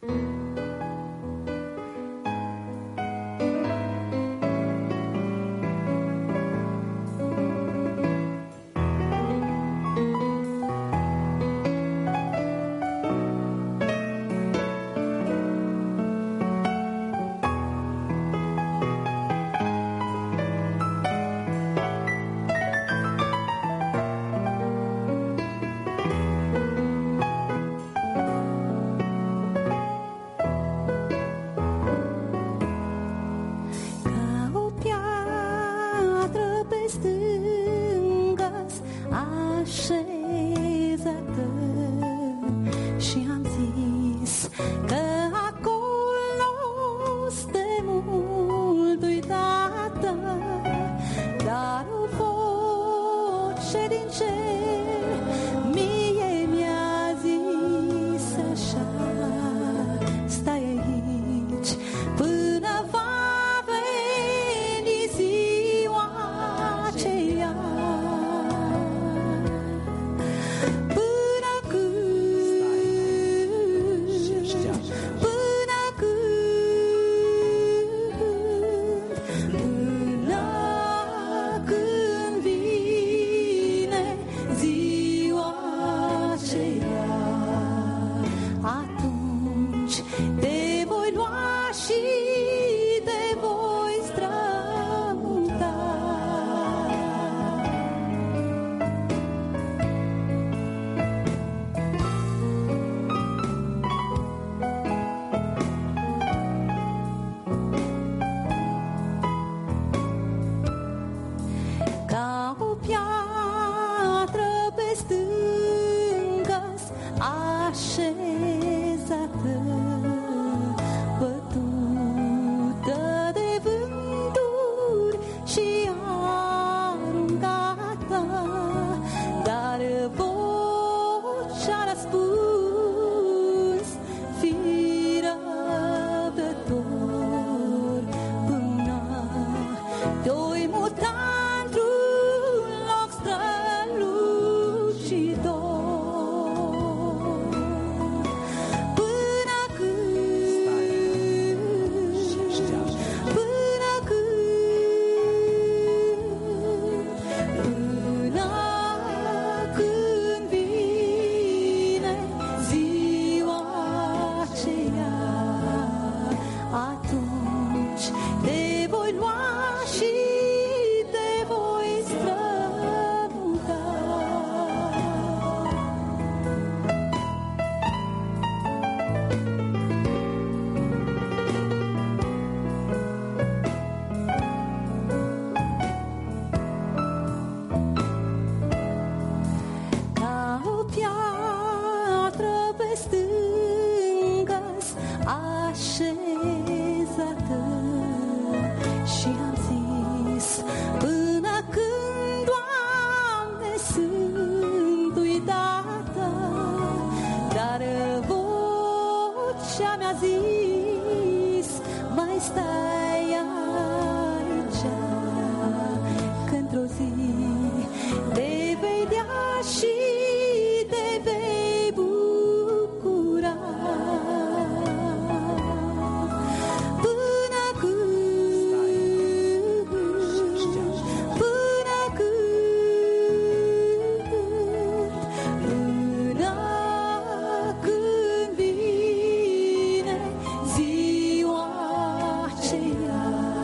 Ziua aceea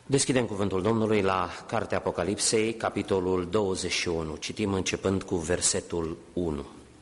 Deschidem cuvântul Domnului la Cartea Apocalipsei, capitolul 21. Citim începând cu versetul 1.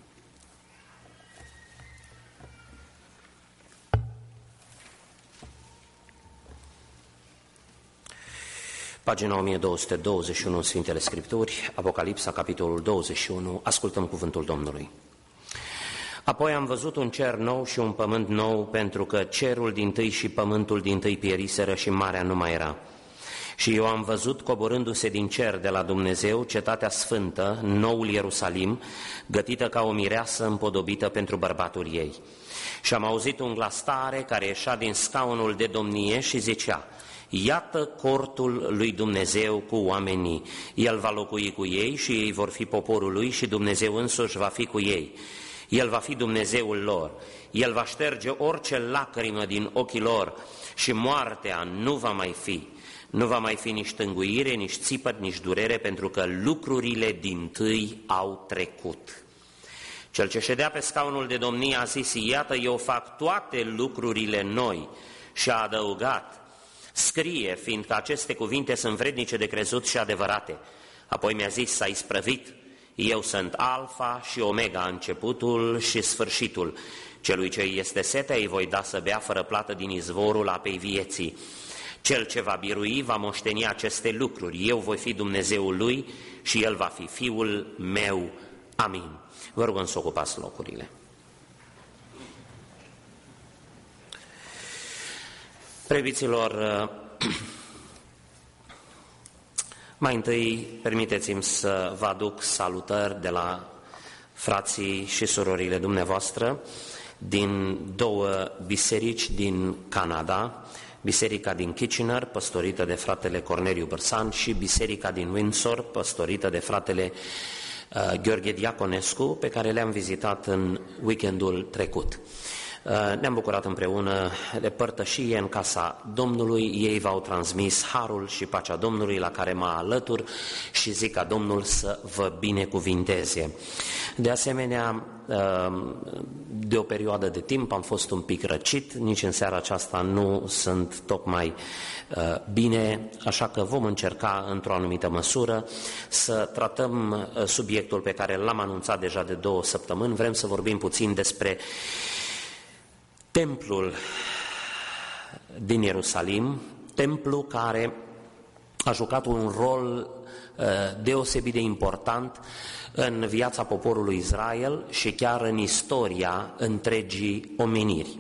Pagina 1221 în Sfintele Scripturi, Apocalipsa, capitolul 21, ascultăm cuvântul Domnului. Apoi am văzut un cer nou și un pământ nou, pentru că cerul dintâi și pământul dintâi pieriseră și marea nu mai era. Și eu am văzut, coborându-se din cer de la Dumnezeu, cetatea sfântă, noul Ierusalim, gătită ca o mireasă împodobită pentru bărbatul ei. Și am auzit un glas tare care ieșea din scaunul de domnie și zicea: iată cortul lui Dumnezeu cu oamenii, El va locui cu ei și ei vor fi poporul lui și Dumnezeu însuși va fi cu ei. El va fi Dumnezeul lor, El va șterge orice lacrimă din ochii lor și moartea nu va mai fi. Nu va mai fi nici tânguire, nici țipăt, nici durere, pentru că lucrurile dintâi au trecut. Cel ce ședea pe scaunul de domnie a zis: iată, eu fac toate lucrurile noi. Și a adăugat: scrie, fiindcă aceste cuvinte sunt vrednice de crezut și adevărate. Apoi mi-a zis: s-a isprăvit, eu sunt Alfa și Omega, începutul și sfârșitul. Celui ce este setea îi voi da să bea fără plată din izvorul apei vieții. Cel ce va birui va moșteni aceste lucruri. Eu voi fi Dumnezeul lui și el va fi fiul meu. Amin. Vă rugăm să ocupați locurile. Preobiților, mai întâi permiteți-mi să vă aduc salutări de la frații și surorile dumneavoastră din două biserici din Canada, biserica din Kitchener, păstorită de fratele Corneliu Bărsan, și biserica din Windsor, păstorită de fratele Gheorghe Diaconescu, pe care le-am vizitat în weekendul trecut. Ne-am bucurat împreună de părtășie în casa Domnului. Ei v-au transmis harul și pacea Domnului, la care mă alătur și zic ca Domnul să vă binecuvinteze. De asemenea, de o perioadă de timp am fost un pic răcit, nici în seara aceasta nu sunt tocmai bine, așa că vom încerca într-o anumită măsură să tratăm subiectul pe care l-am anunțat deja de 2 săptămâni. Vrem să vorbim puțin despre templul din Ierusalim, templu care a jucat un rol deosebit de important în viața poporului Israel și chiar în istoria întregii omeniri.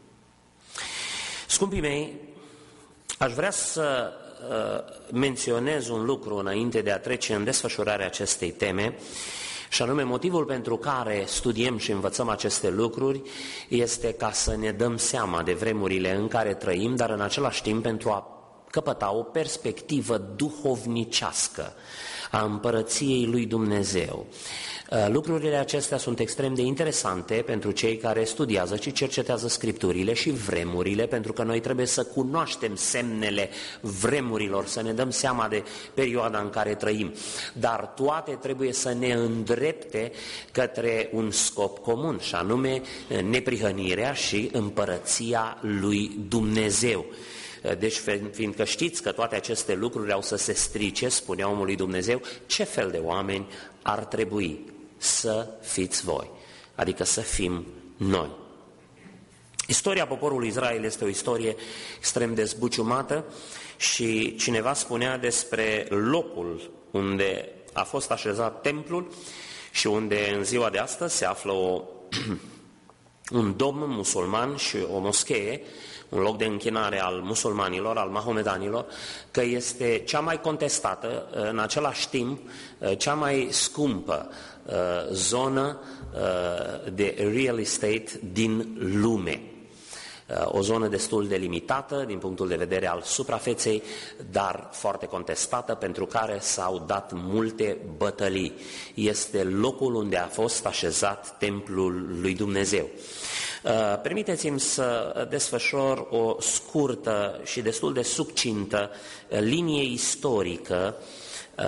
Scumpii mei, aș vrea să menționez un lucru înainte de a trece în desfășurarea acestei teme, și anume motivul pentru care studiem și învățăm aceste lucruri este ca să ne dăm seama de vremurile în care trăim, dar în același timp pentru a căpăta o perspectivă duhovnicească a împărăției lui Dumnezeu. Lucrurile acestea sunt extrem de interesante pentru cei care studiază și cercetează Scripturile și vremurile, pentru că noi trebuie să cunoaștem semnele vremurilor, să ne dăm seama de perioada în care trăim. Dar toate trebuie să ne îndrepte către un scop comun, și anume neprihănirea și împărăția lui Dumnezeu. Deci, fiindcă știți că toate aceste lucruri au să se strice, spunea omul lui Dumnezeu, ce fel de oameni ar trebui să fiți voi, adică să fim noi. Istoria poporului Israel este o istorie extrem de zbuciumată și cineva spunea despre locul unde a fost așezat templul și unde în ziua de astăzi se află un dom musulman și o moschee, un loc de închinare al musulmanilor, al mahomedanilor, că este cea mai contestată, în același timp cea mai scumpă zonă de real estate din lume. O zonă destul de limitată din punctul de vedere al suprafeței, dar foarte contestată, pentru care s-au dat multe bătălii. Este locul unde a fost așezat templul lui Dumnezeu. Permiteți-mi să desfășor o scurtă și destul de succintă linie istorică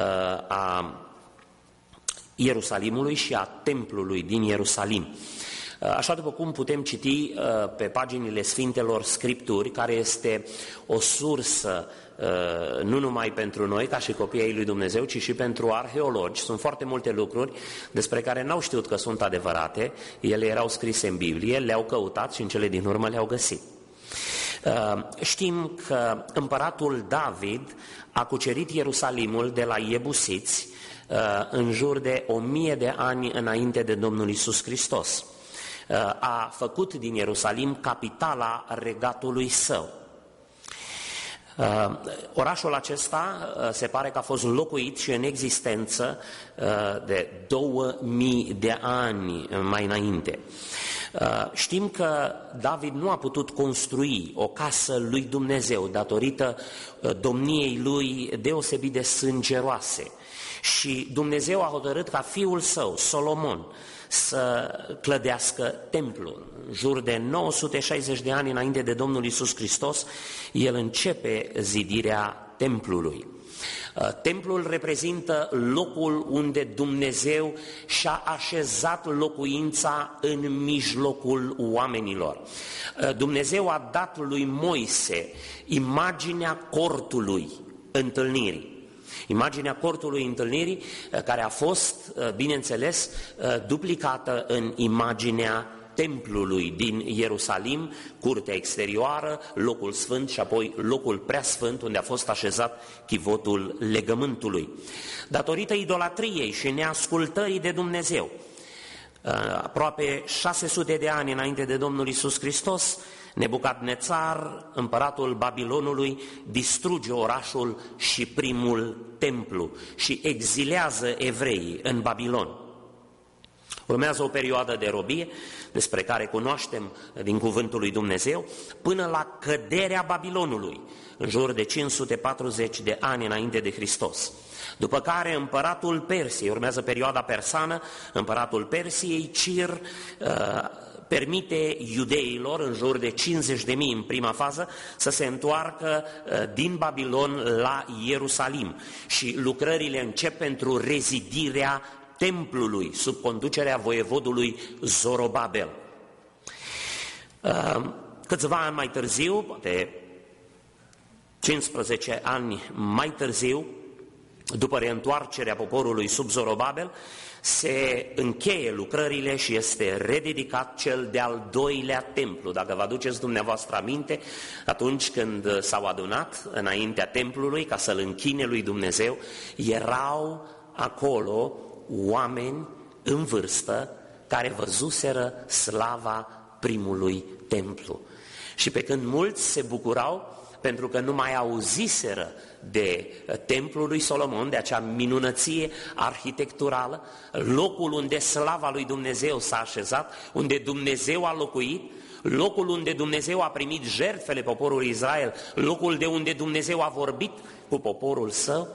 a Ierusalimului și a templului din Ierusalim. Așa după cum putem citi pe paginile Sfintelor Scripturi, care este o sursă nu numai pentru noi ca și copiii ai lui Dumnezeu, ci și pentru arheologi. Sunt foarte multe lucruri despre care n-au știut că sunt adevărate, ele erau scrise în Biblie, le-au căutat și în cele din urmă le-au găsit. Știm că împăratul David a cucerit Ierusalimul de la Iebusiți în jur de 1000 de ani înainte de Domnul Iisus Hristos. A făcut din Ierusalim capitala regatului său. Orașul acesta se pare că a fost locuit și în existență de 2000 de ani mai înainte. Știm că David nu a putut construi o casă lui Dumnezeu datorită domniei lui deosebit de sângeroase și Dumnezeu a hotărât ca fiul său, Solomon, să clădească templul. În jur de 960 de ani înainte de Domnul Iisus Hristos, el începe zidirea templului. Templul reprezintă locul unde Dumnezeu și-a așezat locuința în mijlocul oamenilor. Dumnezeu a dat lui Moise imaginea cortului întâlnirii. Imaginea cortului întâlnirii care a fost, bineînțeles, duplicată în imaginea templului din Ierusalim, curtea exterioară, locul sfânt și apoi locul preasfânt unde a fost așezat chivotul legământului. Datorită idolatriei și neascultării de Dumnezeu, aproape 600 de ani înainte de Domnul Iisus Hristos, Nebucadnețar, împăratul Babilonului, distruge orașul și primul templu și exilează evreii în Babilon. Urmează o perioadă de robie, despre care cunoaștem din cuvântul lui Dumnezeu, până la căderea Babilonului, în jur de 540 de ani înainte de Hristos. După care împăratul Persiei, urmează perioada persană, împăratul Persiei, Cir, permite iudeilor, în jur de 50.000 în prima fază, să se întoarcă din Babilon la Ierusalim și lucrările încep pentru rezidirea templului sub conducerea voievodului Zorobabel. Câțiva ani mai târziu, poate 15 ani mai târziu, după reîntoarcerea poporului sub Zorobabel, se încheie lucrările și este rededicat cel de-al doilea templu. Dacă vă aduceți dumneavoastră aminte, atunci când s-au adunat înaintea templului ca să-L închine lui Dumnezeu, erau acolo oameni în vârstă care văzuseră slava primului templu. Și pe când mulți se bucurau pentru că nu mai auziseră de templul lui Solomon, de acea minunăție arhitecturală, locul unde slava lui Dumnezeu s-a așezat, unde Dumnezeu a locuit, locul unde Dumnezeu a primit jertfele poporului Israel, locul de unde Dumnezeu a vorbit cu poporul său.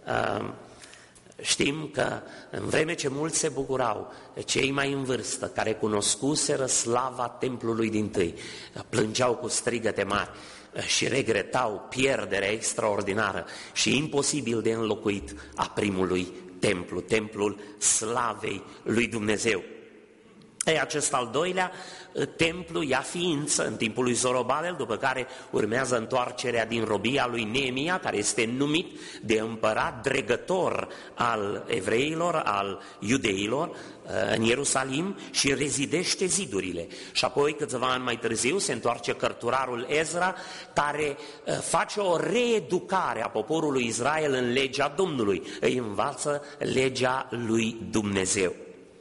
Știm că în vreme ce mulți se bucurau, cei mai în vârstă, care cunoscuseră slava templului dintâi, plângeau cu strigăte mari și regretau pierderea extraordinară și imposibil de înlocuit a primului templu, templul slavei lui Dumnezeu. Acest al doilea templu ia ființă în timpul lui Zorobabel, după care urmează întoarcerea din robia lui Neemia, care este numit de împărat dregător al evreilor, al iudeilor în Ierusalim și rezidește zidurile. Și apoi, câțiva ani mai târziu, se întoarce cărturarul Ezra, care face o reeducare a poporului Israel în legea Domnului, îi învață legea lui Dumnezeu.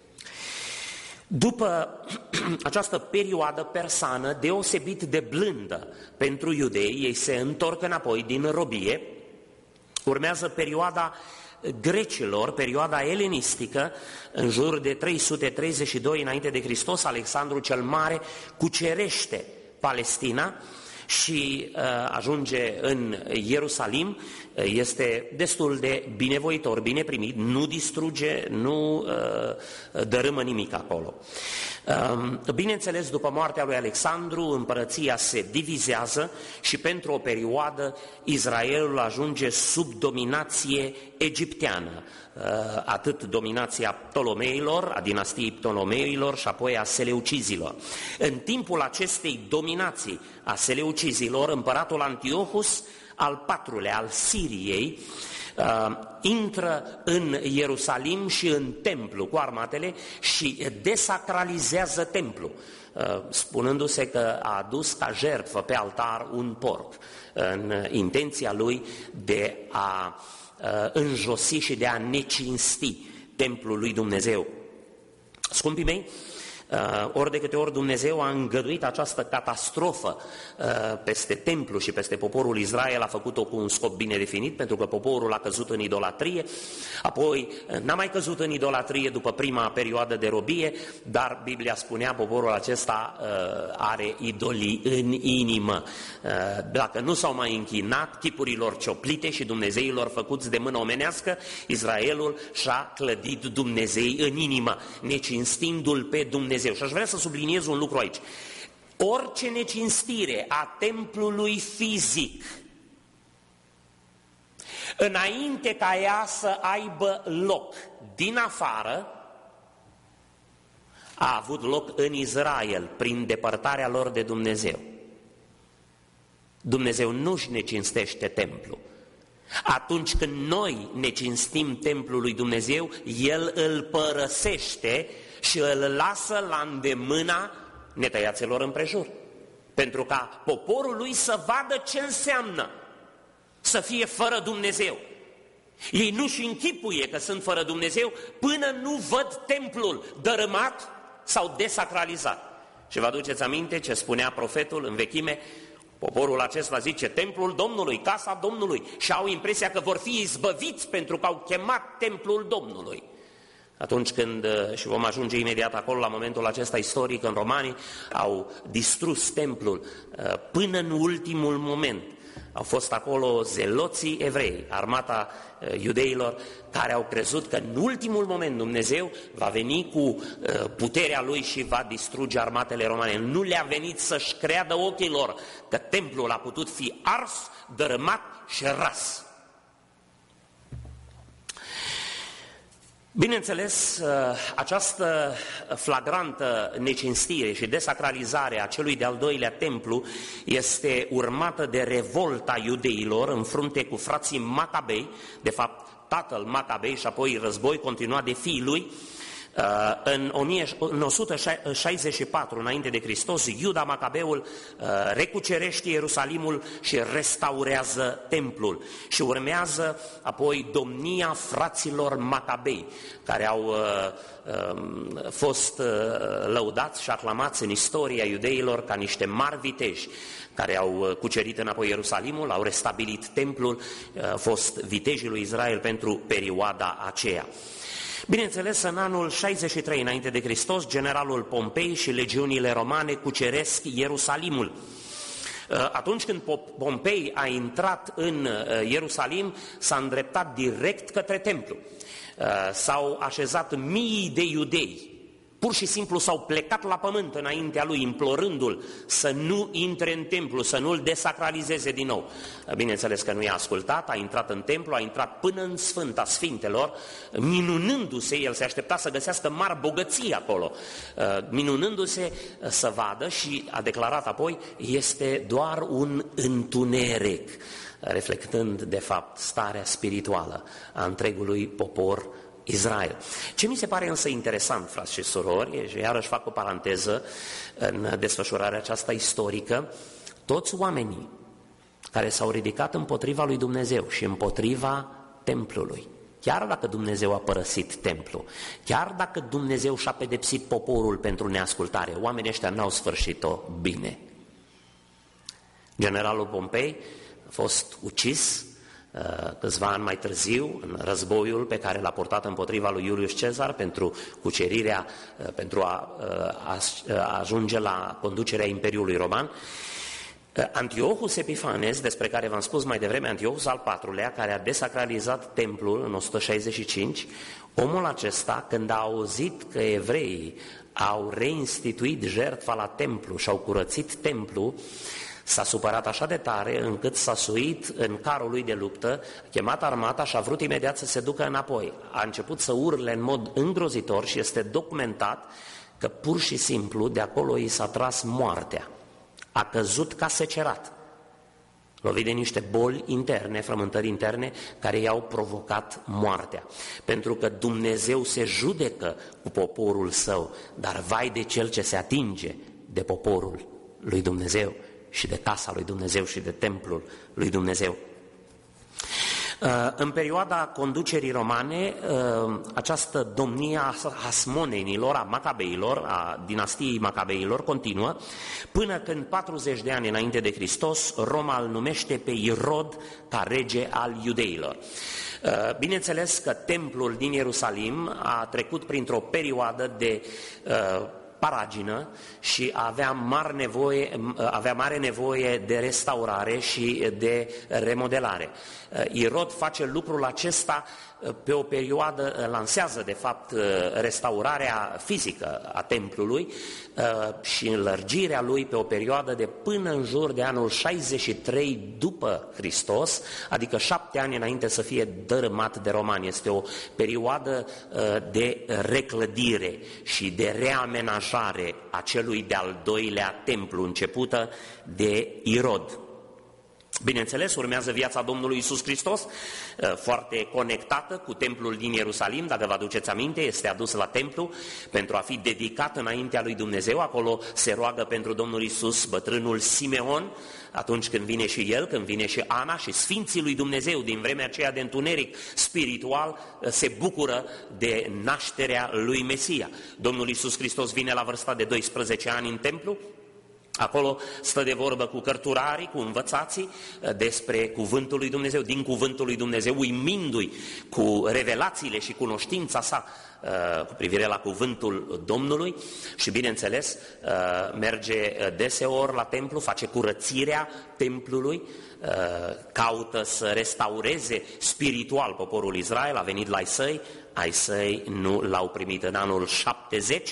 După această perioadă persană deosebit de blândă pentru iudei, ei se întorc înapoi din robie, urmează perioada grecilor, perioada elenistică, în jur de 332 înainte de Hristos, Alexandru cel Mare cucerește Palestina și ajunge în Ierusalim, este destul de binevoitor, bine primit, nu distruge, nu dărâmă nimic acolo. Bineînțeles, după moartea lui Alexandru, împărăția se divizează și pentru o perioadă Israelul ajunge sub dominație egipteană, atât dominația Ptolomeilor, a dinastiei Ptolomeilor și apoi a Seleucizilor. În timpul acestei dominații a Seleucizilor, împăratul Antiochus al IV-lea, al Siriei, intră în Ierusalim și în templu cu armatele și desacralizează templul, spunându-se că a adus ca jertfă pe altar un porc, în intenția lui de a înjosi și de a necinsti templul lui Dumnezeu. Scumpii mei, ori de câte ori Dumnezeu a îngăduit această catastrofă peste templu și peste poporul Israel, a făcut-o cu un scop bine definit, pentru că poporul a căzut în idolatrie, apoi n-a mai căzut în idolatrie după prima perioadă de robie, dar Biblia spunea poporul acesta are idolii în inimă. Dacă nu s-au mai închinat chipurilor cioplite și dumnezeilor făcuți de mână omenească, Israelul și-a clădit Dumnezei în inimă, necinstindu-L pe Dumnezeu. Și aș vrea să subliniez un lucru aici. Orice necinstire a templului fizic, înainte ca ea să aibă loc din afară, a avut loc în Israel, prin depărtarea lor de Dumnezeu. Dumnezeu nu-și necinstește templul. Atunci când noi necinstim templul lui Dumnezeu, El îl părăsește și îl lasă la îndemâna netăiaților împrejur, pentru ca poporul lui să vadă ce înseamnă să fie fără Dumnezeu. Ei nu-și închipuie că sunt fără Dumnezeu până nu văd templul dărâmat sau desacralizat. Și vă aduceți aminte ce spunea profetul în vechime? Poporul acesta zice templul Domnului, casa Domnului, și au impresia că vor fi izbăviți pentru că au chemat templul Domnului. Atunci când, și vom ajunge imediat acolo la momentul acesta istoric, în Romanii au distrus templul până în ultimul moment. Au fost acolo zeloții evrei, armata iudeilor, care au crezut că în ultimul moment Dumnezeu va veni cu puterea Lui și va distruge armatele romane. Nu le-a venit să-și creadă ochilor că templul a putut fi ars, dărâmat și ras. Bineînțeles, această flagrantă necinstire și desacralizare a celui de-al doilea templu este urmată de revolta iudeilor în frunte cu frații Macabei, de fapt tatăl Macabei și apoi război continuat de fiii lui. În 164 înainte de Hristos, Iuda Macabeul recucerește Ierusalimul și restaurează templul. Și urmează apoi domnia fraților Macabei, care au fost lăudați și aclamați în istoria iudeilor ca niște mari viteji, care au cucerit înapoi Ierusalimul, au restabilit templul, au fost vitejii lui Israel pentru perioada aceea. Bineînțeles, în anul 63 înainte de Hristos, generalul Pompei și legiunile romane cuceresc Ierusalimul. Atunci când Pompei a intrat în Ierusalim, s-a îndreptat direct către templu. S-au așezat mii de iudei, pur și simplu s-au plecat la pământ înaintea lui, implorându-l să nu intre în templu, să nu-l desacralizeze din nou. Bineînțeles că nu i-a ascultat, a intrat în templu, a intrat până în Sfânta Sfintelor, minunându-se, el se aștepta să găsească mari bogății acolo, minunându-se să vadă și a declarat apoi, este doar un întuneric, reflectând de fapt starea spirituală a întregului popor Israel. Ce mi se pare însă interesant, frați și surori, și iarăși fac o paranteză în desfășurarea aceasta istorică, toți oamenii care s-au ridicat împotriva lui Dumnezeu și împotriva templului, chiar dacă Dumnezeu a părăsit templul, chiar dacă Dumnezeu și-a pedepsit poporul pentru neascultare, oamenii ăștia n-au sfârșit-o bine. Generalul Pompei a fost ucis câțiva ani mai târziu, în războiul pe care l-a purtat împotriva lui Iulius Cezar pentru cucerirea, pentru a ajunge la conducerea Imperiului Roman. Antiochus Epifanes, despre care v-am spus mai devreme, Antiochus al IV-lea, care a desacralizat templul în 165, omul acesta, când a auzit că evreii au reinstituit jertfa la templu și au curățit templu, s-a supărat așa de tare încât s-a suit în carul lui de luptă, a chemat armata și a vrut imediat să se ducă înapoi. A început să urle în mod îngrozitor și este documentat că pur și simplu de acolo i s-a tras moartea. A căzut ca secerat, lovit de niște boli interne, frământări interne, care i-au provocat moartea. Pentru că Dumnezeu se judecă cu poporul său, dar vai de cel ce se atinge de poporul lui Dumnezeu și de casa lui Dumnezeu și de templul lui Dumnezeu. În perioada conducerii romane, această domnie a Hasmonenilor, a Macabeilor, a dinastiei Macabeilor continuă, până când 40 de ani înainte de Hristos, Roma îl numește pe Irod ca rege al iudeilor. Bineînțeles că templul din Ierusalim a trecut printr-o perioadă de paragină și avea mare nevoie de restaurare și de remodelare. Irod face lucrul acesta pe o perioadă, lansează de fapt restaurarea fizică a templului și înlărgirea lui pe o perioadă de până în jur de anul 63 după Hristos, adică 7 ani înainte să fie dărâmat de romani. Este o perioadă de reclădire și de reamenajare a celui de-al doilea templu, începută de Irod. Bineînțeles, urmează viața Domnului Iisus Hristos, foarte conectată cu templul din Ierusalim. Dacă vă aduceți aminte, este adus la templu pentru a fi dedicat înaintea lui Dumnezeu. Acolo se roagă pentru Domnul Iisus bătrânul Simeon, atunci când vine și el, când vine și Ana și Sfinții lui Dumnezeu din vremea aceea de întuneric spiritual se bucură de nașterea lui Mesia. Domnul Iisus Hristos vine la vârsta de 12 ani în templu. Acolo stă de vorbă cu cărturarii, cu învățații despre cuvântul lui Dumnezeu, din cuvântul lui Dumnezeu, uimindu-i cu revelațiile și cunoștința sa cu privire la cuvântul Domnului și, bineînțeles, merge deseori la templu, face curățirea templului, caută să restaureze spiritual poporul Israel. A venit la ai săi nu l-au primit în anul 70,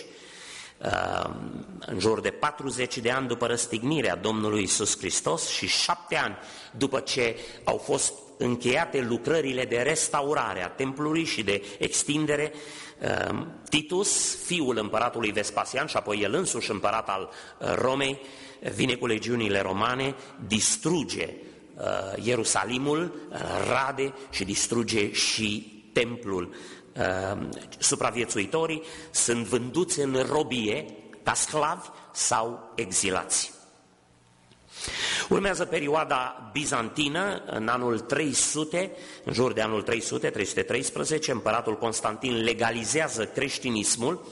în jur de 40 de ani după răstignirea Domnului Iisus Hristos și 7 ani după ce au fost încheiate lucrările de restaurare a templului și de extindere, Titus, fiul împăratului Vespasian și apoi el însuși împărat al Romei, vine cu legiunile romane, distruge Ierusalimul, rade și distruge și templul. Supraviețuitorii sunt vânduți în robie ca sclavi sau exilați. Urmează perioada bizantină, în anul 300, în jur de anul 313, împăratul Constantin legalizează creștinismul.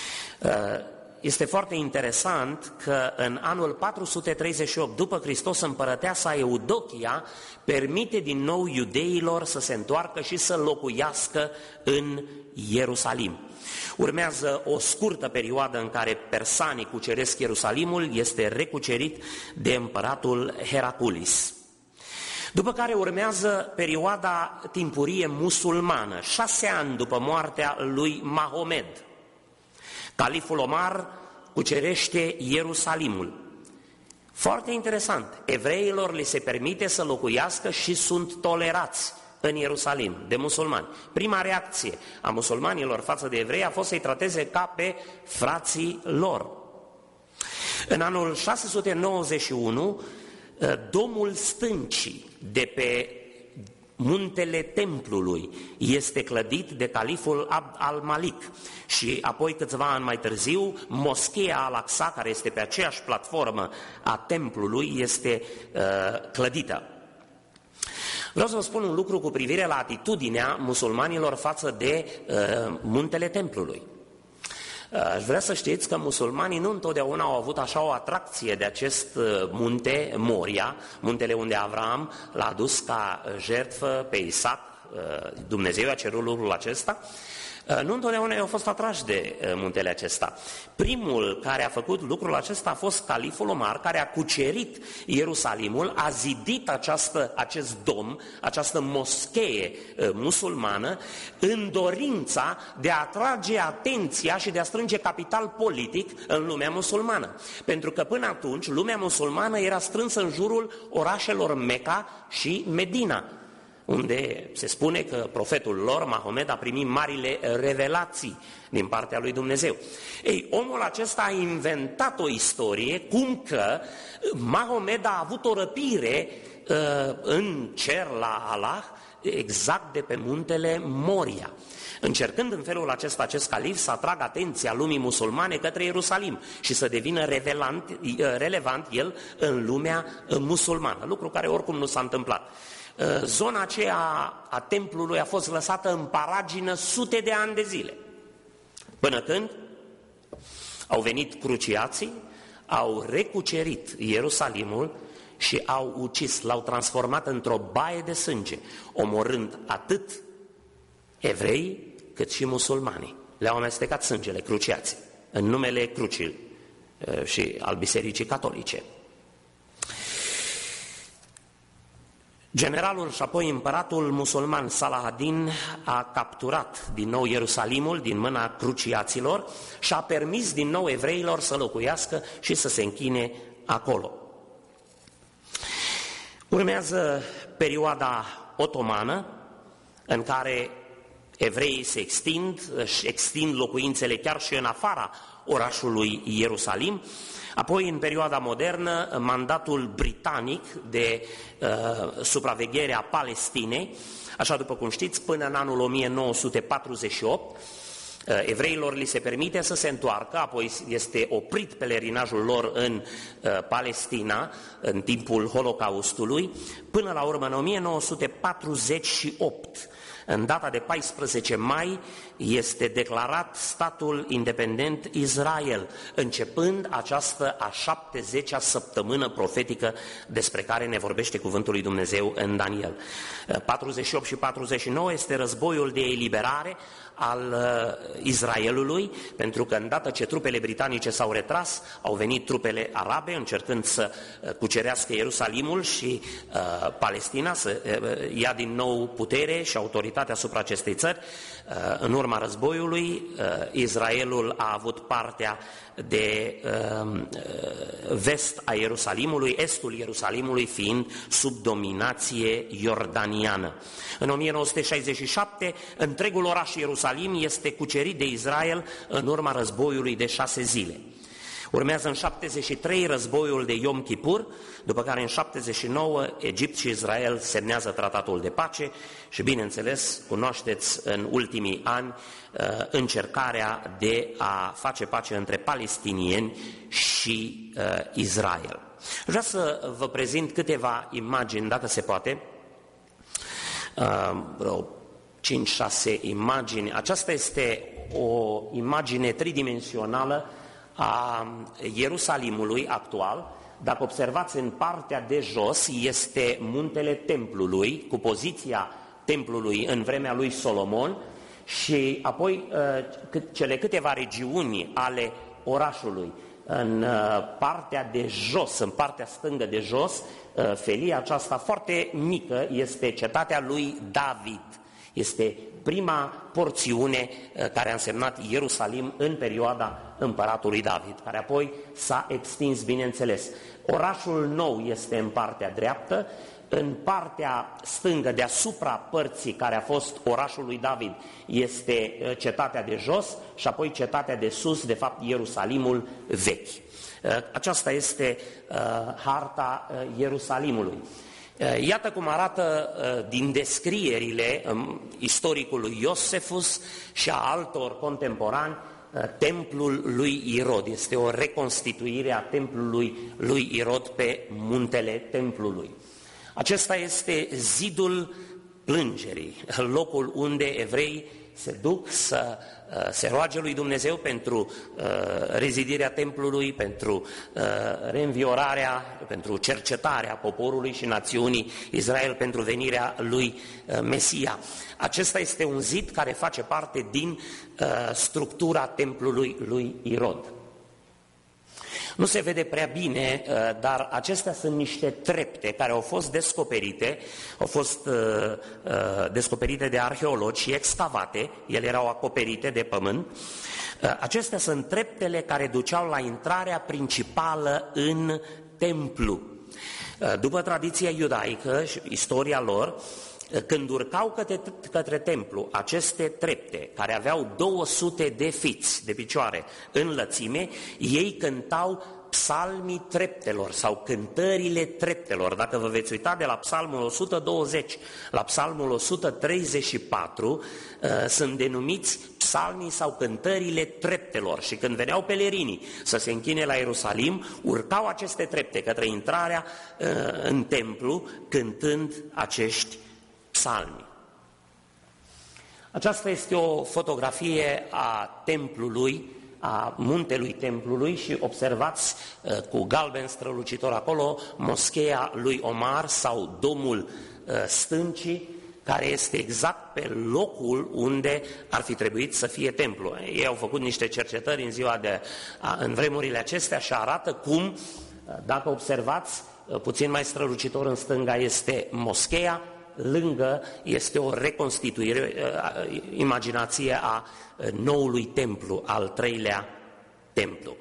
Este foarte interesant că în anul 438 după Hristos, împărăteasa Eudochia permite din nou iudeilor să se întoarcă și să locuiască în Ierusalim. Urmează o scurtă perioadă în care persanii cuceresc Ierusalimul, este recucerit de împăratul Heraculis. După care urmează perioada timpurie musulmană, 6 ani după moartea lui Mahomed. Califul Omar cucerește Ierusalimul. Foarte interesant, evreilor li se permite să locuiască și sunt tolerați în Ierusalim de musulmani. Prima reacție a musulmanilor față de evrei a fost să-i trateze ca pe frații lor. În anul 691, Domul Stâncii de pe muntele templului este clădit de califul Abd al-Malik și apoi câțiva ani mai târziu moscheea Al-Aqsa, care este pe aceeași platformă a templului, este clădită. Vreau să vă spun un lucru cu privire la atitudinea musulmanilor față de muntele templului. Aș vrea să știți că musulmanii nu întotdeauna au avut așa o atracție de acest munte Moria, muntele unde Avram l-a adus ca jertfă pe Isaac. Dumnezeu a cerut lucrul acesta, Nu întotdeauna au fost atrași de muntele acesta. Primul care a făcut lucrul acesta a fost califul Omar, care a cucerit Ierusalimul, a zidit acest dom, această moschee musulmană, în dorința de a atrage atenția și de a strânge capital politic în lumea musulmană. Pentru că până atunci lumea musulmană era strânsă în jurul orașelor Mecca și Medina, unde se spune că profetul lor, Mahomed, a primit marile revelații din partea lui Dumnezeu. Ei, omul acesta a inventat o istorie cum că Mahomed a avut o răpire în cer la Allah, exact de pe muntele Moria, încercând în felul acesta acest calif să atragă atenția lumii musulmane către Ierusalim și să devină relevant el în lumea musulmană, lucru care oricum nu s-a întâmplat. Zona aceea a templului a fost lăsată în paragină sute de ani de zile, până când au venit cruciații, au recucerit Ierusalimul și au ucis, l-au transformat într-o baie de sânge, omorând atât evrei cât și musulmanii. Le-au amestecat sângele cruciații în numele crucii și al Bisericii Catolice. Generalul și apoi împăratul musulman Saladin a capturat din nou Ierusalimul din mâna cruciaților și a permis din nou evreilor să locuiască și să se închine acolo. Urmează perioada otomană, în care evreii se își extind locuințele chiar și în afara orașului Ierusalim. Apoi, în perioada modernă, mandatul britanic de supraveghere a Palestinei, așa după cum știți, până în anul 1948, evreilor li se permite să se întoarcă, apoi este oprit pelerinajul lor în Palestina în timpul Holocaustului, până la urmă în 1948. În data de 14 mai este declarat statul independent Israel, începând această a 70-a săptămână profetică despre care ne vorbește cuvântul lui Dumnezeu în Daniel. 48 și 49 este războiul de eliberare al Israelului, pentru că îndată ce trupele britanice s-au retras, au venit trupele arabe încercând să cucerească Ierusalimul și Palestina, să ia din nou putere și autoritatea asupra acestei țări. În urma războiului, Israelul a avut partea de vest a Ierusalimului, estul Ierusalimului fiind sub dominație iordaniană. În 1967, întregul oraș Ierusalim este cucerit de Israel în urma războiului de 6 zile. Urmează în 73 războiul de Yom Kippur, după care în 79 Egipt și Israel semnează tratatul de pace și, bineînțeles, cunoașteți în ultimii ani încercarea de a face pace între palestinieni și Israel. Vreau să vă prezint câteva imagini, dacă se poate, vreo 5-6 imagini. Aceasta este o imagine tridimensională a Ierusalimului actual. Dacă observați, în partea de jos este muntele templului, cu poziția templului în vremea lui Solomon, și apoi cele câteva regiuni ale orașului. În partea de jos, în partea stângă de jos, felia aceasta foarte mică este cetatea lui David. Este prima porțiune care a însemnat Ierusalim în perioada împăratului David, care apoi s-a extins, bineînțeles. Orașul nou este în partea dreaptă, în partea stângă, deasupra părții care a fost orașul lui David, este cetatea de jos și apoi cetatea de sus, de fapt Ierusalimul vechi. Aceasta este harta Ierusalimului. Iată cum arată din descrierile istoricului Iosefus și a altor contemporani templul lui Irod. Este o reconstituire a templului lui Irod pe muntele templului. Acesta este zidul plângerii, locul unde evreii se duc să se roage lui Dumnezeu pentru rezidirea templului, pentru reînviorarea, pentru cercetarea poporului și națiunii Israel, pentru venirea lui Mesia. Acesta este un zid care face parte din structura templului lui Irod. Nu se vede prea bine, dar acestea sunt niște trepte care au fost descoperite de arheologi și excavate, ele erau acoperite de pământ. Acestea sunt treptele care duceau la intrarea principală în templu. După tradiția iudaică și istoria lor, când urcau către templu, aceste trepte, care aveau 200 de fiți de picioare în lățime, ei cântau psalmii treptelor sau cântările treptelor. Dacă vă veți uita de la psalmul 120 la psalmul 134, sunt denumiți psalmii sau cântările treptelor. Și când veneau pelerinii să se închine la Ierusalim, urcau aceste trepte către intrarea în templu, cântând acești psalmi. Aceasta este o fotografie a templului, a muntelui templului și observați cu galben strălucitor acolo moscheea lui Omar sau domul stâncii, care este exact pe locul unde ar fi trebuit să fie templu. Ei au făcut niște cercetări în vremurile acestea și arată cum, dacă observați, puțin mai strălucitor în stânga este moscheea, lângă este o reconstituire, imaginație a noului templu, al treilea templu.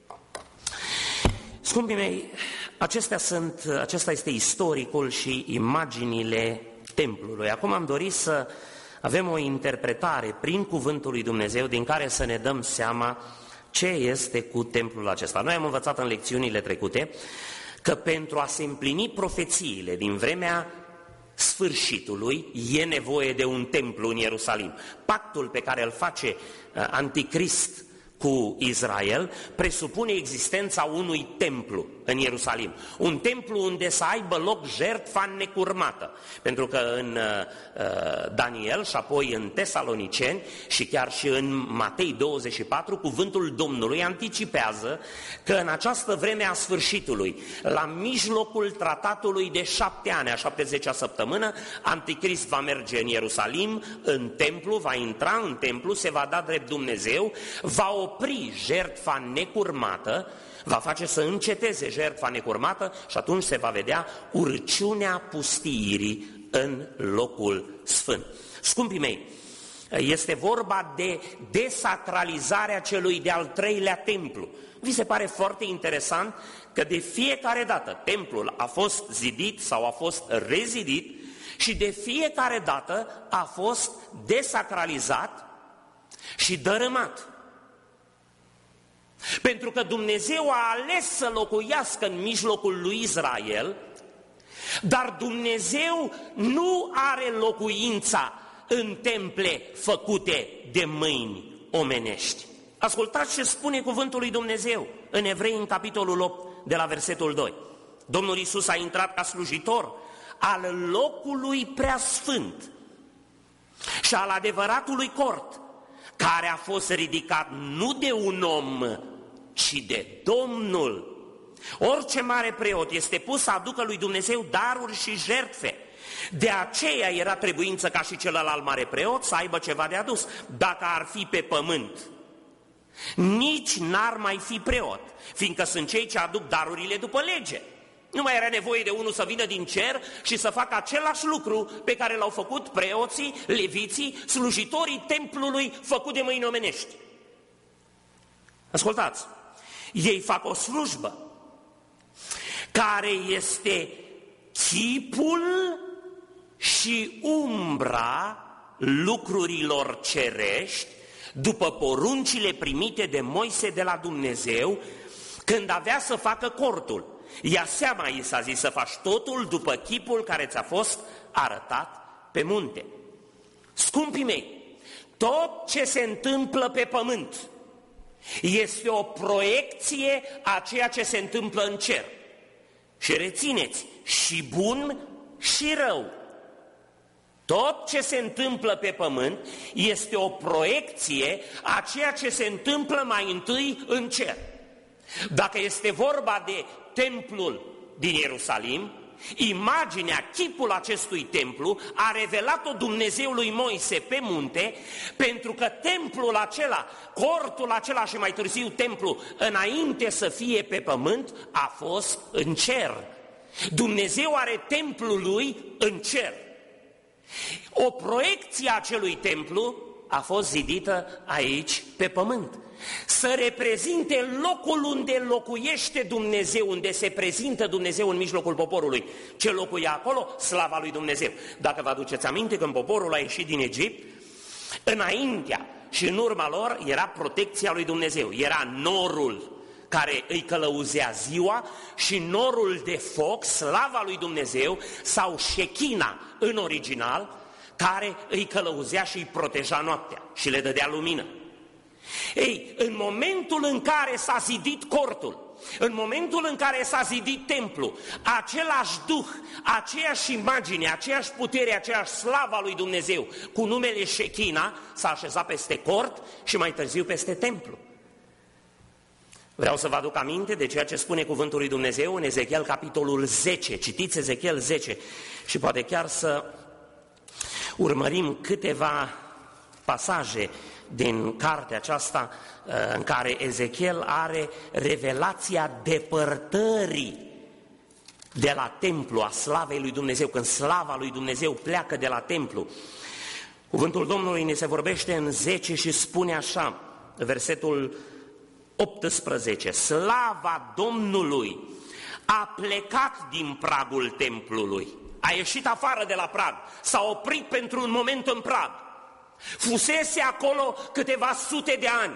Scumpii mei, acesta este istoricul și imaginile templului. Acum am dorit să avem o interpretare prin cuvântul lui Dumnezeu din care să ne dăm seama ce este cu templul acesta. Noi am învățat în lecțiunile trecute că pentru a se împlini profețiile din vremea sfârșitului e nevoie de un templu în Ierusalim. Pactul pe care îl face Anticrist cu Israel presupune existența unui templu în Ierusalim. Un templu unde să aibă loc jertfa necurmată. Pentru că în Daniel și apoi în Tesaloniceni și chiar și în Matei 24, cuvântul Domnului anticipează că în această vreme a sfârșitului, la mijlocul tratatului de 7 ani, a 70-a săptămână, Anticrist va merge în Ierusalim, în templu, va intra în templu, se va da drept Dumnezeu, va opri jertfa necurmată, va face să înceteze jertfa necurmată și atunci se va vedea urciunea pustiirii în locul sfânt. Scumpii mei, este vorba de desacralizarea celui de-al treilea templu. Vi se pare foarte interesant că de fiecare dată templul a fost zidit sau a fost rezidit și de fiecare dată a fost desacralizat și dărâmat. Pentru că Dumnezeu a ales să locuiască în mijlocul lui Israel, dar Dumnezeu nu are locuința în temple făcute de mâini omenești. Ascultați ce spune cuvântul lui Dumnezeu în Evrei, în capitolul 8, de la versetul 2. Domnul Iisus a intrat ca slujitor al locului preasfânt și al adevăratului cort, care a fost ridicat nu de un om, ci de Domnul. Orice mare preot este pus să aducă lui Dumnezeu daruri și jertfe. De aceea era trebuință ca și celălalt mare preot să aibă ceva de adus. Dacă ar fi pe pământ, nici n-ar mai fi preot, fiindcă sunt cei ce aduc darurile după lege. Nu mai era nevoie de unul să vină din cer și să facă același lucru pe care l-au făcut preoții, leviții, slujitorii templului făcut de mâini omenești. Ascultați, ei fac o slujbă care este chipul și umbra lucrurilor cerești după poruncile primite de Moise de la Dumnezeu când avea să facă cortul. Ia seama, i s-a zis, să faci totul după chipul care ți-a fost arătat pe munte. Scumpii mei, tot ce se întâmplă pe pământ este o proiecție a ceea ce se întâmplă în cer. Și rețineți, și bun și rău, Tot ce se întâmplă pe pământ este o proiecție a ceea ce se întâmplă mai întâi în cer. Dacă este vorba de templul din Ierusalim, imaginea, chipul acestui templu a revelat-o Dumnezeu lui Moise pe munte, pentru că templul acela, cortul acela și mai târziu templu, înainte să fie pe pământ, a fost în cer. Dumnezeu are templul lui în cer. O proiecție a acelui templu a fost zidită aici pe pământ, să reprezinte locul unde locuiește Dumnezeu, unde se prezintă Dumnezeu în mijlocul poporului. Ce locuia acolo? Slava lui Dumnezeu. Dacă vă aduceți aminte, când poporul a ieșit din Egipt, înaintea și în urma lor era protecția lui Dumnezeu, era norul care îi călăuzea ziua și norul de foc, slava lui Dumnezeu, sau șechina în original, care îi călăuzea și îi proteja noaptea și le dădea lumină. Ei, în momentul în care s-a zidit cortul, în momentul în care s-a zidit templu, același Duh, aceeași imagine, aceeași putere, aceeași slava lui Dumnezeu, cu numele Șechina, s-a așezat peste cort și mai târziu peste templu. Vreau să vă aduc aminte de ceea ce spune cuvântul lui Dumnezeu în Ezechiel capitolul 10. Citiți Ezechiel 10 și poate chiar să urmărim câteva pasaje din cartea aceasta în care Ezechiel are revelația depărtării de la templu, a slavei lui Dumnezeu, când slava lui Dumnezeu pleacă de la templu. Cuvântul Domnului ne se vorbește în 10 și spune așa, versetul 18: slava Domnului a plecat din pragul templului, a ieșit afară de la prag, s-a oprit pentru un moment în prag. Fusese acolo câteva sute de ani,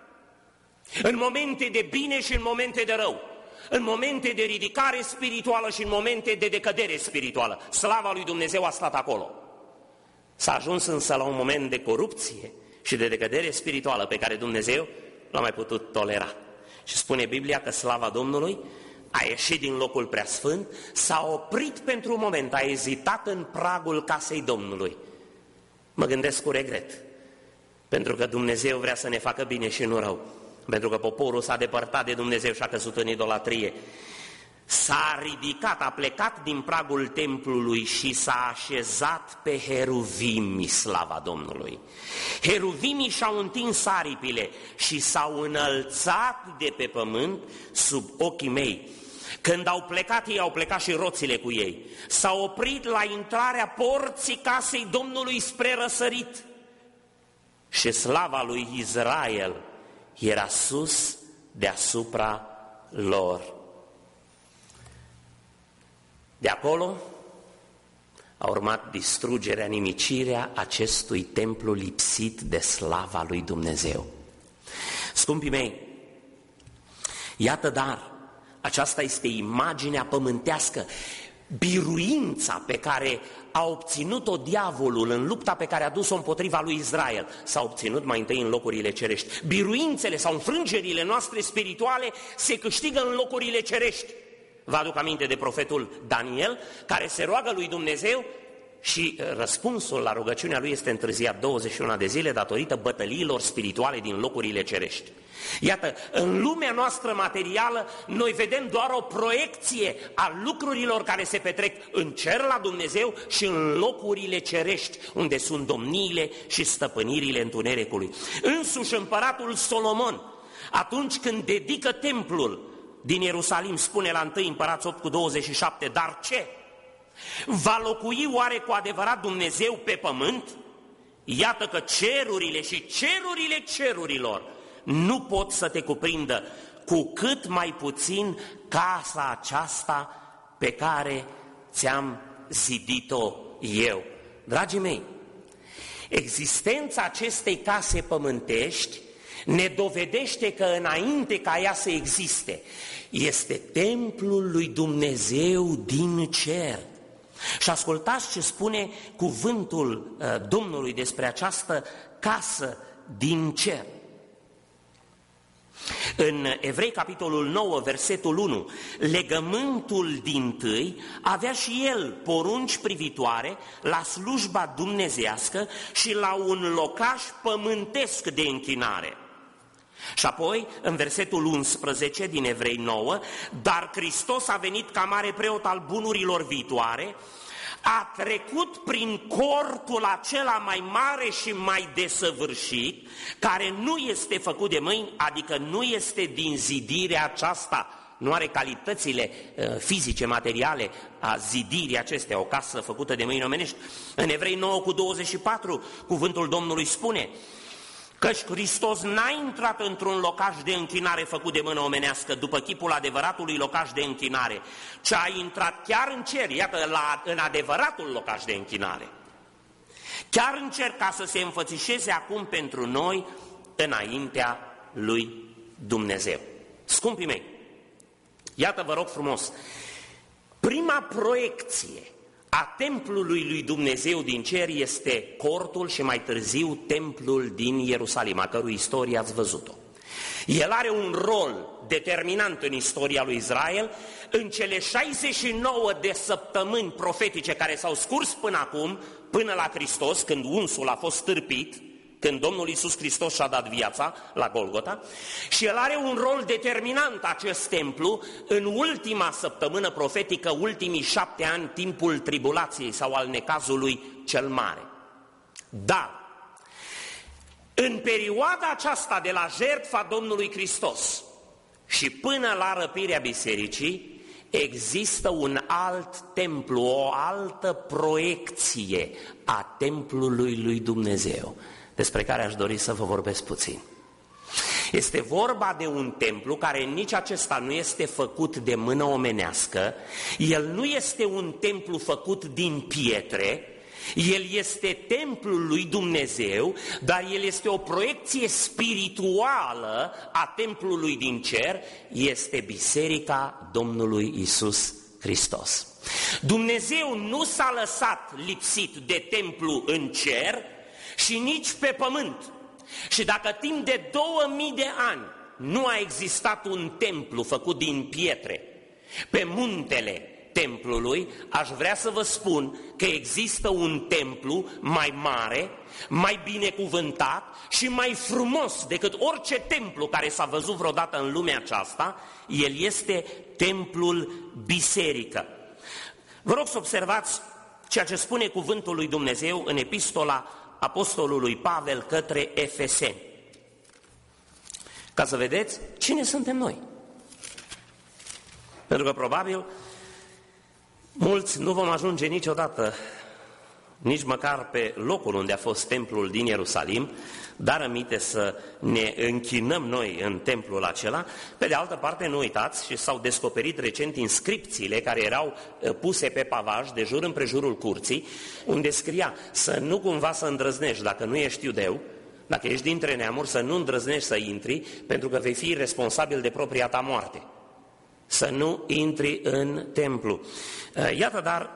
în momente de bine și în momente de rău, în momente de ridicare spirituală și în momente de decădere spirituală. Slava lui Dumnezeu a stat acolo. S-a ajuns însă la un moment de corupție și de decădere spirituală pe care Dumnezeu l-a mai putut tolera. Și spune Biblia că slava Domnului a ieșit din locul preasfânt, s-a oprit pentru un moment, a ezitat în pragul casei Domnului. Mă gândesc cu regret, pentru că Dumnezeu vrea să ne facă bine și nu rău, pentru că poporul s-a depărtat de Dumnezeu și a căzut în idolatrie. S-a ridicat, a plecat din pragul templului și s-a așezat pe heruvimi, slava Domnului. Heruvimii și-au întins aripile și s-au înălțat de pe pământ sub ochii mei. Când au plecat ei, au plecat și roțile cu ei. S-au oprit la intrarea porții casei Domnului spre răsărit. Și slava lui Israel era sus deasupra lor. De acolo a urmat distrugerea, nimicirea acestui templu lipsit de slava lui Dumnezeu. Scumpii mei, iată dar, aceasta este imaginea pământească, biruința pe care a obținut-o diavolul în lupta pe care a dus-o împotriva lui Israel. S-a obținut mai întâi în locurile cerești. Biruințele sau înfrângerile noastre spirituale se câștigă în locurile cerești. Vă aduc aminte de profetul Daniel, care se roagă lui Dumnezeu și răspunsul la rugăciunea lui este întârziat 21 de zile datorită bătăliilor spirituale din locurile cerești. Iată, în lumea noastră materială noi vedem doar o proiecție a lucrurilor care se petrec în cer la Dumnezeu și în locurile cerești, unde sunt domniile și stăpânirile întunericului. Însuși împăratul Solomon, atunci când dedică templul din Ierusalim, spune la 1 Împărați 8:27, dar ce? Va locui oare cu adevărat Dumnezeu pe pământ? Iată că cerurile și cerurile cerurilor nu pot să te cuprindă, cu cât mai puțin casa aceasta pe care ți-am zidit-o eu. Dragii mei, existența acestei case pământești ne dovedește că înainte ca ea să existe, este templul lui Dumnezeu din cer. Și ascultați ce spune cuvântul Domnului despre această casă din cer. În Evrei, capitolul 9, versetul 1, legământul dintâi avea și el porunci privitoare la slujba dumnezeiască și la un locaș pământesc de închinare. Și apoi, în versetul 11 din Evrei 9, dar Hristos a venit ca mare preot al bunurilor viitoare, a trecut prin cortul acela mai mare și mai desăvârșit, care nu este făcut de mâini, adică nu este din zidirea aceasta, nu are calitățile fizice, materiale a zidirii acestea, o casă făcută de mâini omenești. În Evrei 9:24, cuvântul Domnului spune: căci Hristos n-a intrat într-un locaș de închinare făcut de mână omenească, după chipul adevăratului locaș de închinare, ci a intrat chiar în cer, iată, în adevăratul locaș de închinare. Chiar în cer, ca să se înfățișeze acum pentru noi înaintea lui Dumnezeu. Scumpii mei, iată, vă rog frumos, prima proiecție a templului lui Dumnezeu din cer este cortul și mai târziu templul din Ierusalim, a cărui istorie ați văzut-o. El are un rol determinant în istoria lui Israel. În cele 69 de săptămâni profetice care s-au scurs până acum, până la Hristos, când unsul a fost stârpit, când Domnul Iisus Hristos și-a dat viața la Golgota, și el are un rol determinant, acest templu, în ultima săptămână profetică, ultimii 7 ani, timpul tribulației sau al necazului cel mare. Dar, în perioada aceasta de la jertfa Domnului Hristos și până la răpirea bisericii, există un alt templu, o altă proiecție a templului lui Dumnezeu, despre care aș dori să vă vorbesc puțin. Este vorba de un templu care nici acesta nu este făcut de mână omenească, el nu este un templu făcut din pietre, el este templul lui Dumnezeu, dar el este o proiecție spirituală a templului din cer, este Biserica Domnului Iisus Hristos. Dumnezeu nu s-a lăsat lipsit de templu în cer și nici pe pământ. Și dacă timp de 2000 de ani nu a existat un templu făcut din pietre pe muntele templului, aș vrea să vă spun că există un templu mai mare, mai binecuvântat și mai frumos decât orice templu care s-a văzut vreodată în lumea aceasta. El este templul biserică. Vă rog să observați ceea ce spune cuvântul lui Dumnezeu în epistola apostolului Pavel către Efeseni, ca să vedeți cine suntem noi. Pentru că probabil mulți nu vom ajunge niciodată, nici măcar pe locul unde a fost templul din Ierusalim, dar aminte să ne închinăm noi în templul acela. Pe de altă parte, nu uitați, și s-au descoperit recent inscripțiile care erau puse pe pavaj de jur împrejurul curții, unde scria să nu cumva să îndrăznești, dacă nu ești iudeu, dacă ești dintre neamuri, să nu îndrăznești să intri, pentru că vei fi responsabil de propria ta moarte. Să nu intri în templu. Iată, dar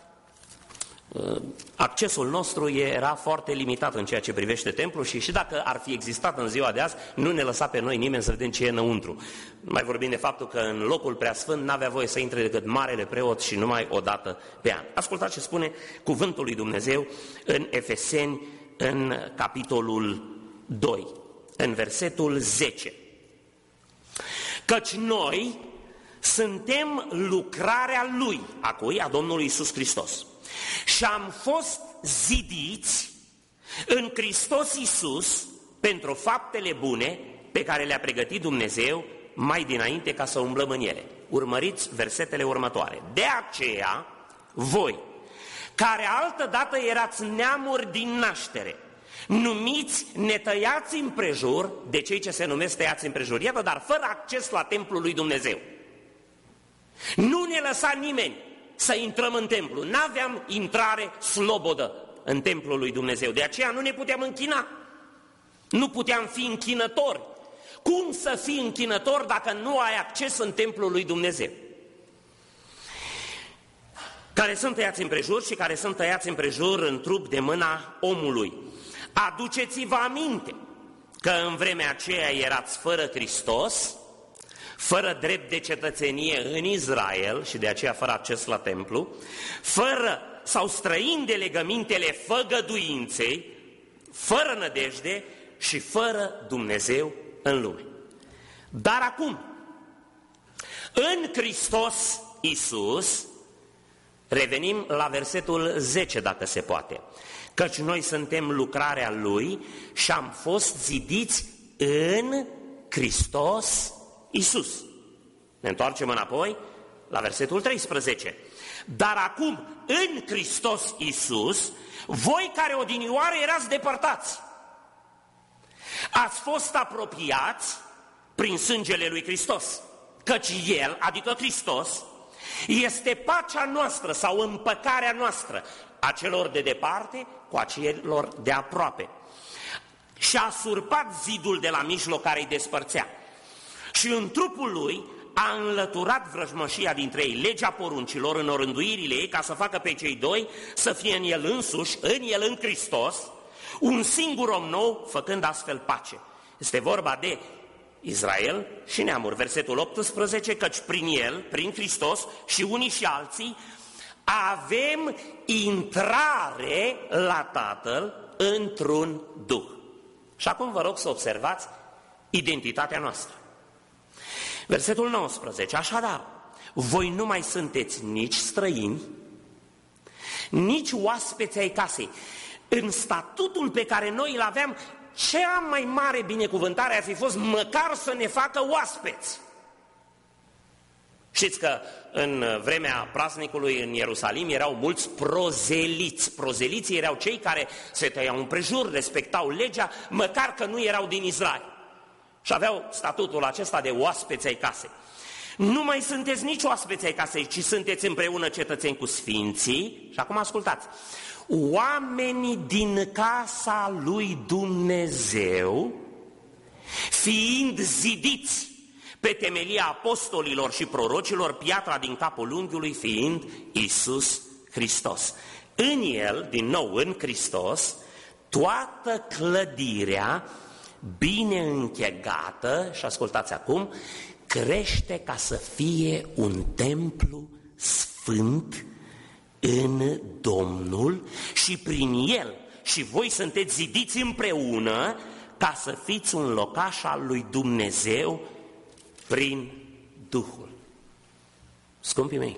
accesul nostru era foarte limitat în ceea ce privește templul și dacă ar fi existat în ziua de azi, nu ne lăsa pe noi nimeni să vedem ce e înăuntru. Nu mai vorbim de faptul că în locul preasfânt n-avea voie să intre decât marele preot și numai o dată pe an. Ascultați ce spune cuvântul lui Dumnezeu în Efeseni, în capitolul 2, în versetul 10. Căci noi suntem lucrarea Lui, a cui? A Domnului Iisus Hristos. Și am fost zidiți în Hristos Iisus pentru faptele bune pe care le-a pregătit Dumnezeu mai dinainte ca să umblăm în ele. Urmăriți versetele următoare. De aceea, voi, care altădată erați neamuri din naștere, numiți netăiați împrejur de cei ce se numesc tăiați împrejur, iată, dar fără acces la templul lui Dumnezeu. Nu ne lăsa nimeni să intrăm în templu. N-aveam intrare slobodă în templul lui Dumnezeu. De aceea nu ne puteam închina. Nu puteam fi închinători. Cum să fii închinător dacă nu ai acces în templul lui Dumnezeu? Care sunt tăiați împrejur și care sunt tăiați împrejur în trup de mâna omului. Aduceți-vă aminte că în vremea aceea erați fără Hristos, fără drept de cetățenie în Israel și de aceea fără acces la templu, fără sau străini de legămintele făgăduinței, fără nădejde și fără Dumnezeu în lume. Dar acum, în Hristos Iisus, revenim la versetul 10 dacă se poate, căci noi suntem lucrarea Lui și am fost zidiți în Hristos Iisus. Ne întoarcem înapoi la versetul 13. Dar acum, în Hristos Iisus, voi care odinioară erați depărtați, ați fost apropiați prin sângele lui Hristos, căci El, adică Hristos, este pacea noastră sau împăcarea noastră a celor de departe cu a celor de aproape. Și a surpat zidul de la mijloc care îi despărțea. Și în trupul lui a înlăturat vrăjmășia dintre ei, legea poruncilor în orânduirile ei, ca să facă pe cei doi să fie în el însuși, în Hristos, un singur om nou, făcând astfel pace. Este vorba de Israel și neamuri. Versetul 18, căci prin el, prin Hristos și unii și alții, avem intrare la Tatăl într-un Duh. Și acum vă rog să observați identitatea noastră. Versetul 19, așadar, voi nu mai sunteți nici străini, nici oaspeți ai casei. În statutul pe care noi îl aveam, cea mai mare binecuvântare ar fi fost măcar să ne facă oaspeți. Știți că în vremea praznicului în Ierusalim erau mulți prozeliți. Prozeliții erau cei care se tăiau împrejur, respectau legea, măcar că nu erau din Israel. Și aveau statutul acesta de oaspeți ai casei. Nu mai sunteți nici oaspeți ai casei, ci sunteți împreună cetățeni cu sfinții. Și acum ascultați. Oamenii din casa lui Dumnezeu, fiind zidiți pe temelia apostolilor și prorocilor, piatra din capul unghiului fiind Iisus Hristos. În El, din nou în Hristos, toată clădirea bine închegată, și ascultați acum, crește ca să fie un templu sfânt în Domnul și prin El și voi sunteți zidiți împreună ca să fiți un locaș al lui Dumnezeu prin Duhul. Scumpii mei,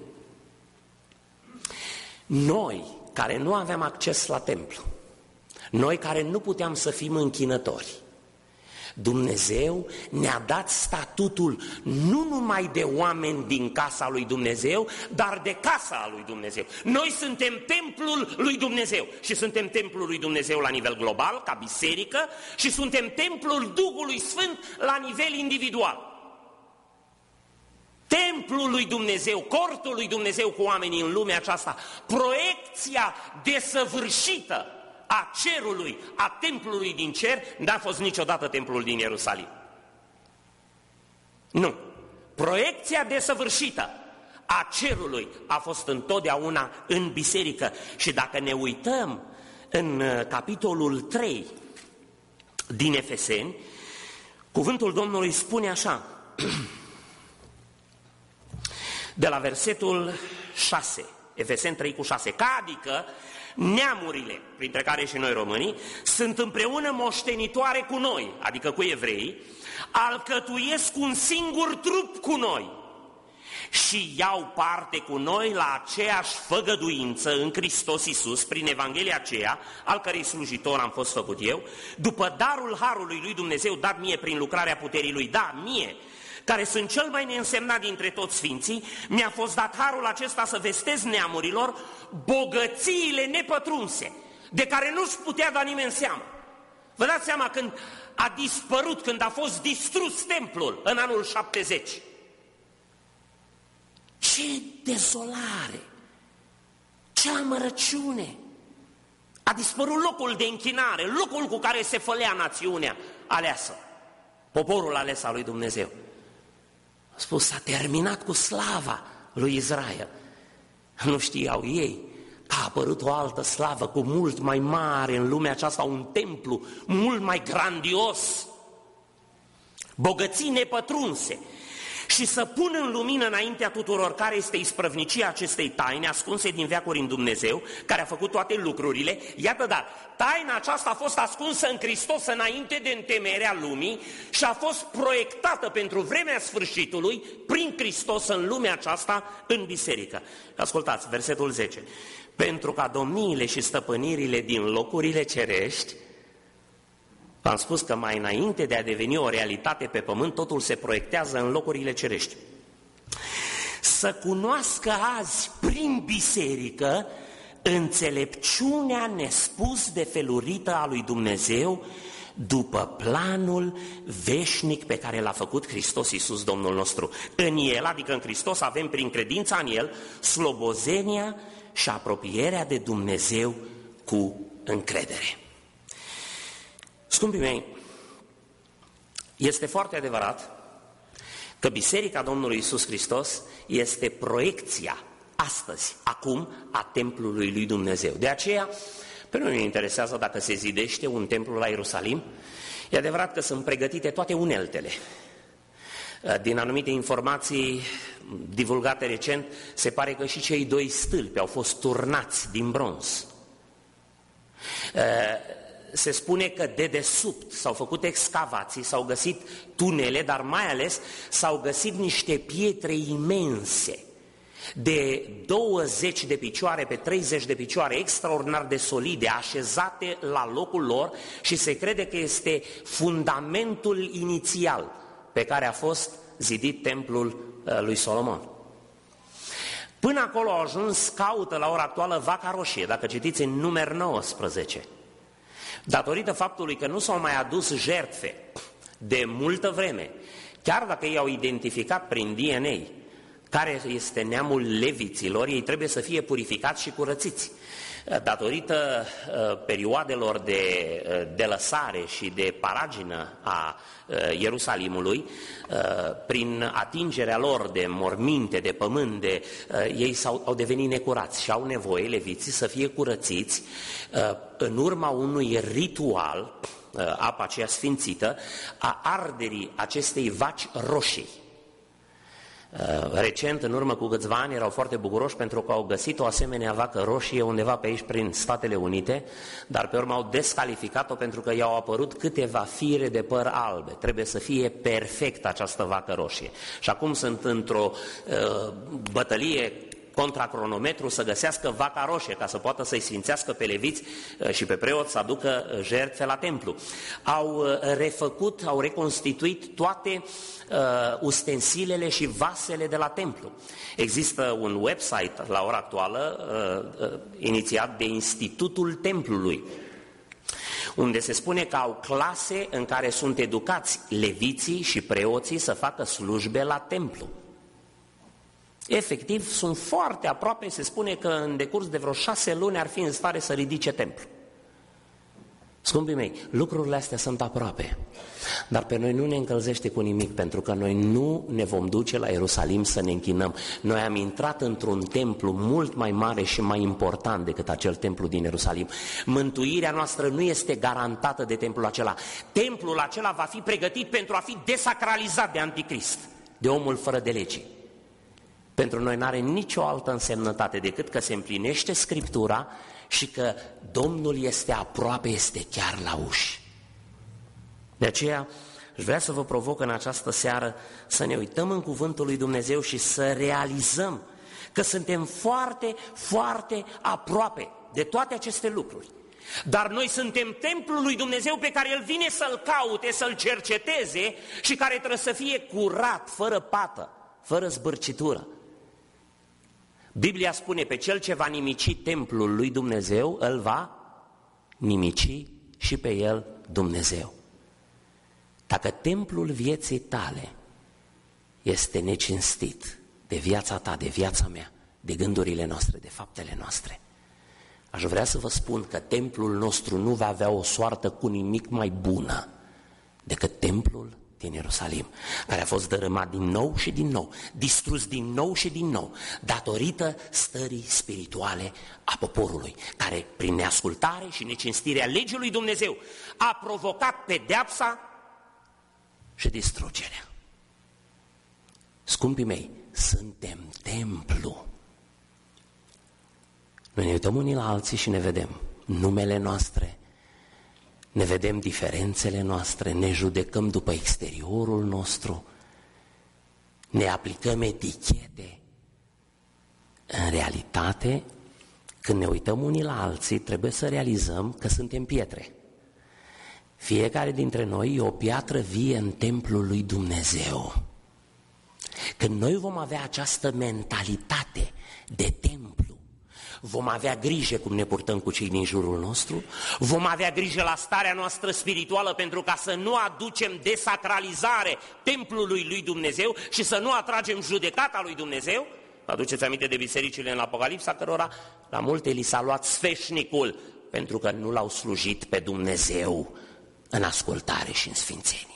noi care nu aveam acces la templu, noi care nu puteam să fim închinători, Dumnezeu ne-a dat statutul nu numai de oameni din casa lui Dumnezeu, dar de casa lui Dumnezeu. Noi suntem templul lui Dumnezeu și suntem templul lui Dumnezeu la nivel global, ca biserică, și suntem templul Duhului Sfânt la nivel individual. Templul lui Dumnezeu, cortul lui Dumnezeu cu oamenii în lumea aceasta, proiecția desăvârșită a cerului, a templului din cer, n-a fost niciodată templul din Ierusalim. Nu. Proiecția desăvârșită a cerului a fost întotdeauna în biserică. Și dacă ne uităm în capitolul 3 din Efeseni, cuvântul Domnului spune așa, de la versetul 6, Efeseni 3 cu 6, ca adică neamurile, printre care și noi românii, sunt împreună moștenitoare cu noi, adică cu evreii, alcătuiesc un singur trup cu noi și iau parte cu noi la aceeași făgăduință în Hristos Iisus, prin Evanghelia aceea, al cărei slujitor am fost făcut eu, după darul harului lui Dumnezeu dat mie prin lucrarea puterii lui, da, mie, care sunt cel mai neînsemnat dintre toți sfinții, mi-a fost dat harul acesta să vestez neamurilor bogățiile nepătrunse, de care nu-și putea da nimeni seama. Vă dați seama când a dispărut, când a fost distrus templul în anul 70. Ce dezolare! Ce amărăciune! A dispărut locul de închinare, locul cu care se fălea națiunea aleasă, poporul ales al lui Dumnezeu. A spus, s-a terminat cu slava lui Israel. Nu știau ei că a apărut o altă slavă cu mult mai mare în lumea aceasta, un templu mult mai grandios bogății nepătrunse, și să pun în lumină înaintea tuturor care este isprăvnicia acestei taine ascunse din veacuri în Dumnezeu, care a făcut toate lucrurile. Iată, dar taina aceasta a fost ascunsă în Hristos înainte de întemeierea lumii și a fost proiectată pentru vremea sfârșitului prin Hristos în lumea aceasta, în biserică. Ascultați, versetul 10. Pentru ca domniile și stăpânirile din locurile cerești, am spus că mai înainte de a deveni o realitate pe pământ, totul se proiectează în locurile cerești, să cunoască azi prin biserică înțelepciunea nespus de felurită a lui Dumnezeu după planul veșnic pe care l-a făcut Hristos Iisus Domnul nostru. În El, adică în Hristos, avem prin credința în El slobozenia și apropierea de Dumnezeu cu încredere. Scumpii mei, este foarte adevărat că Biserica Domnului Iisus Hristos este proiecția astăzi, acum, a templului lui Dumnezeu. De aceea, pe noi ne interesează dacă se zidește un templu la Ierusalim. E adevărat că sunt pregătite toate uneltele. Din anumite informații divulgate recent, se pare că și cei 2 stâlpi au fost turnați din bronz. Se spune că dedesubt s-au făcut excavații, s-au găsit tunele, dar mai ales s-au găsit niște pietre imense, de 20 de picioare pe 30 de picioare, extraordinar de solide, așezate la locul lor, și se crede că este fundamentul inițial pe care a fost zidit templul lui Solomon. Până acolo au ajuns, caută la ora actuală vaca roșie, dacă citiți în Numeri 19. Datorită faptului că nu s-au mai adus jertfe de multă vreme, chiar dacă ei au identificat prin DNA care este neamul leviților, ei trebuie să fie purificați și curățiți. Datorită perioadelor de lăsare și de paragină a Ierusalimului, prin atingerea lor de morminte, de pământ, ei au devenit necurați și au nevoie, leviții, să fie curățiți în urma unui ritual, apa aceea sfințită, a arderii acestei vaci roșii. Recent, în urmă cu câțiva ani, erau foarte bucuroși pentru că au găsit o asemenea vacă roșie undeva pe aici prin Statele Unite, dar pe urmă au descalificat-o pentru că i-au apărut câteva fire de păr albe. Trebuie să fie perfectă această vacă roșie. Și acum sunt într-o bătălie contra cronometru să găsească vaca roșie ca să poată să-i sfințească pe leviți și pe preoți să aducă jertfe la templu. Au refăcut, au reconstituit toate ustensilele și vasele de la templu. Există un website la ora actuală inițiat de Institutul Templului, unde se spune că au clase în care sunt educați leviții și preoții să facă slujbe la templu. Efectiv, sunt foarte aproape, se spune că în decurs de vreo 6 luni ar fi în stare să ridice templu. Scumpii mei, lucrurile astea sunt aproape, dar pe noi nu ne încălzește cu nimic, pentru că noi nu ne vom duce la Ierusalim să ne închinăm. Noi am intrat într-un templu mult mai mare și mai important decât acel templu din Ierusalim. Mântuirea noastră nu este garantată de templul acela. Templul acela va fi pregătit pentru a fi desacralizat de Anticrist, de omul fără de lege. Pentru noi n-are nicio altă însemnătate decât că se împlinește Scriptura și că Domnul este aproape, este chiar la uși. De aceea aș vrea să vă provoc în această seară să ne uităm în cuvântul lui Dumnezeu și să realizăm că suntem foarte, foarte aproape de toate aceste lucruri. Dar noi suntem templul lui Dumnezeu pe care El vine să-L caute, să-L cerceteze și care trebuie să fie curat, fără pată, fără zbârcitură. Biblia spune, pe cel ce va nimici templul lui Dumnezeu, îl va nimici și pe el Dumnezeu. Dacă templul vieții tale este necinstit de viața ta, de viața mea, de gândurile noastre, de faptele noastre, aș vrea să vă spun că templul nostru nu va avea o soartă cu nimic mai bună decât templul din Ierusalim, care a fost dărâmat din nou și din nou, distrus din nou și din nou, datorită stării spirituale a poporului, care prin neascultare și necinstirea legii lui Dumnezeu a provocat pedeapsa și distrugerea. Scumpii mei, suntem templu. Noi ne uităm unii la alții și ne vedem numele noastre, ne vedem diferențele noastre, ne judecăm după exteriorul nostru, ne aplicăm etichete. În realitate, când ne uităm unii la alții, trebuie să realizăm că suntem pietre. Fiecare dintre noi e o piatră vie în templul lui Dumnezeu. Când noi vom avea această mentalitate de templu, vom avea grijă cum ne purtăm cu cei din jurul nostru, vom avea grijă la starea noastră spirituală pentru ca să nu aducem desacralizare templului lui Dumnezeu și să nu atragem judecata lui Dumnezeu. Aduceți aminte de bisericile în Apocalipsa, cărora la multe li s-a luat sfeșnicul pentru că nu l-au slujit pe Dumnezeu în ascultare și în sfințenie.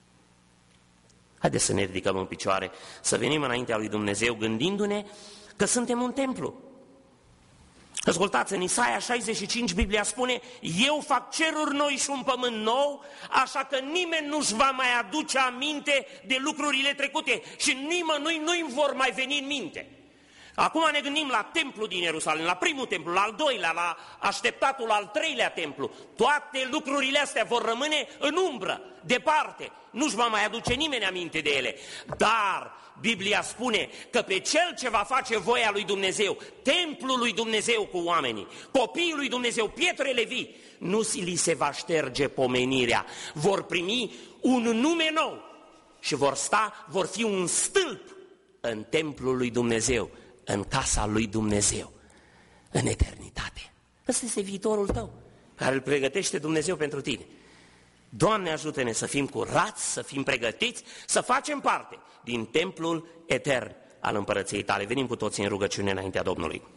Haideți să ne ridicăm în picioare, să venim înaintea lui Dumnezeu gândindu-ne că suntem un templu. Ascultați, în Isaia 65 Biblia spune: eu fac ceruri noi și un pământ nou, așa că nimeni nu-și va mai aduce aminte de lucrurile trecute și nimănui nu-i vor mai veni în minte. Acum ne gândim la templul din Ierusalim, la primul templu, la al doilea, la așteptatul al treilea templu. Toate lucrurile astea vor rămâne în umbră, departe, nu-și va mai aduce nimeni aminte de ele. Dar Biblia spune că pe cel ce va face voia lui Dumnezeu, templul lui Dumnezeu cu oamenii, copiii lui Dumnezeu, pietrele vii, nu li se va șterge pomenirea, vor primi un nume nou și vor fi un stâlp în templul lui Dumnezeu, în casa lui Dumnezeu, în eternitate. Ăsta este viitorul tău, care îl pregătește Dumnezeu pentru tine. Doamne, ajută-ne să fim curați, să fim pregătiți, să facem parte din templul etern al împărăției tale. Venim cu toții în rugăciune înaintea Domnului.